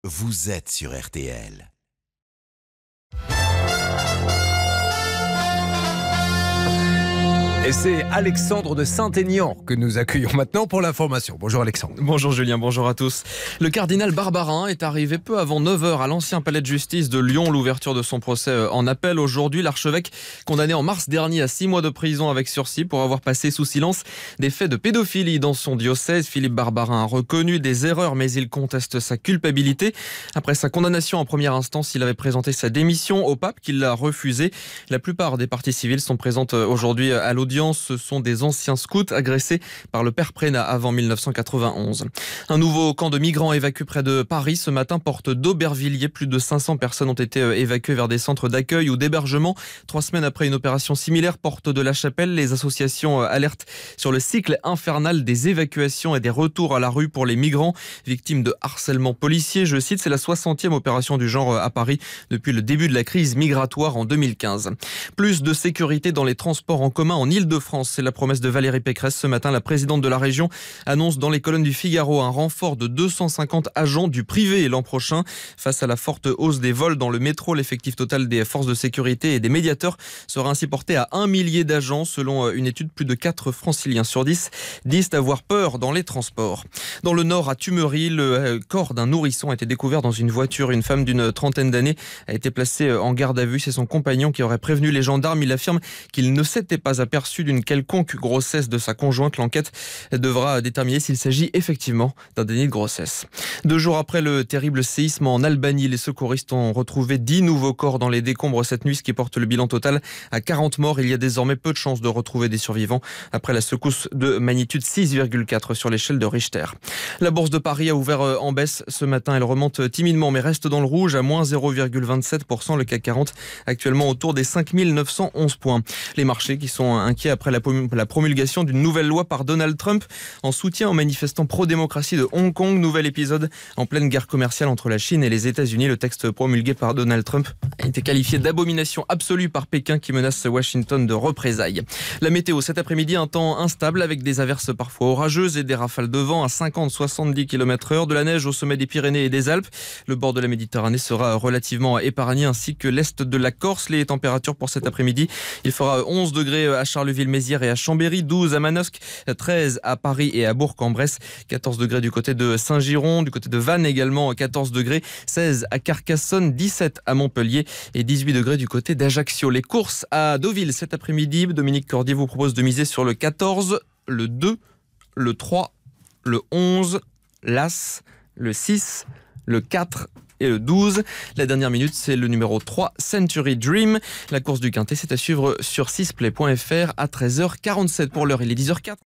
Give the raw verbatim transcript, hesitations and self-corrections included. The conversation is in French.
vous êtes sur R T L. Et c'est Alexandre de Saint-Aignan que nous accueillons maintenant pour l'information. Bonjour Alexandre. Bonjour Julien, bonjour à tous. Le cardinal Barbarin est arrivé peu avant neuf heures à l'ancien palais de justice de Lyon. L'ouverture de son procès en appel aujourd'hui. L'archevêque, condamné en mars dernier à six mois de prison avec sursis pour avoir passé sous silence des faits de pédophilie dans son diocèse. Philippe Barbarin a reconnu des erreurs, mais il conteste sa culpabilité. Après sa condamnation en première instance, il avait présenté sa démission au pape qui l'a refusée. La plupart des parties civiles sont présentes aujourd'hui à l'audience. Ce sont des anciens scouts agressés par le père Prénat avant mille neuf cent quatre-vingt-onze. Un nouveau camp de migrants évacué près de Paris ce matin, porte d'Aubervilliers. Plus de cinq cents personnes ont été évacuées vers des centres d'accueil ou d'hébergement. Trois semaines après une opération similaire, porte de la Chapelle, les associations alertent sur le cycle infernal des évacuations et des retours à la rue pour les migrants victimes de harcèlement policier. Je cite, c'est la soixantième opération du genre à Paris depuis le début de la crise migratoire en deux mille quinze. Plus de sécurité dans les transports en commun en Île-de-France, c'est la promesse de Valérie Pécresse. Ce matin, la présidente de la région annonce dans les colonnes du Figaro un renfort de deux cent cinquante agents du privé l'an prochain. Face à la forte hausse des vols dans le métro, l'effectif total des forces de sécurité et des médiateurs sera ainsi porté à un millier d'agents. Selon une étude, plus de quatre franciliens sur dix disent avoir peur dans les transports. Dans le Nord, à Tumeries, le corps d'un nourrisson a été découvert dans une voiture. Une femme d'une trentaine d'années a été placée en garde à vue. C'est son compagnon qui aurait prévenu les gendarmes. Il affirme qu'il ne s'était pas aperçu d'une quelconque grossesse de sa conjointe. L'enquête devra déterminer s'il s'agit effectivement d'un déni de grossesse. Deux jours après le terrible séisme en Albanie, les secouristes ont retrouvé dix nouveaux corps dans les décombres cette nuit, ce qui porte le bilan total à quarante morts. Il y a désormais peu de chances de retrouver des survivants après la secousse de magnitude six virgule quatre sur l'échelle de Richter. La bourse de Paris a ouvert en baisse ce matin. Elle remonte timidement mais reste dans le rouge à moins zéro virgule vingt-sept pour cent. Le C A C quarante actuellement autour des cinq mille neuf cent onze points. Les marchés qui sont inquiets après la promulgation d'une nouvelle loi par Donald Trump en soutien aux manifestants pro-démocratie de Hong Kong. Nouvel épisode en pleine guerre commerciale entre la Chine et les États-Unis. Le texte promulgué par Donald Trump a été qualifié d'abomination absolue par Pékin qui menace Washington de représailles. La météo cet après-midi, un temps instable avec des averses parfois orageuses et des rafales de vent à cinquante à soixante-dix kilomètres heure. De la neige au sommet des Pyrénées et des Alpes. Le bord de la Méditerranée sera relativement épargné ainsi que l'est de la Corse. Les températures pour cet après-midi, il fera onze degrés à Charleville-Mézières et à Chambéry, douze à Manosque, treize à Paris et à Bourg-en-Bresse, quatorze degrés du côté de Saint-Giron, du côté de Vannes également quatorze degrés, seize à Carcassonne, dix-sept à Montpellier et dix-huit degrés du côté d'Ajaccio. Les courses à Deauville cet après-midi, Dominique Cordier vous propose de miser sur le quatorze, le deux, le trois, le onze, l'As, le six, le quatre et le douze. La dernière minute, c'est le numéro trois, Century Dream. La course du Quintet, c'est à suivre sur sixplay point f r à treize heures quarante-sept. Pour l'heure, il est dix heures zéro quatre.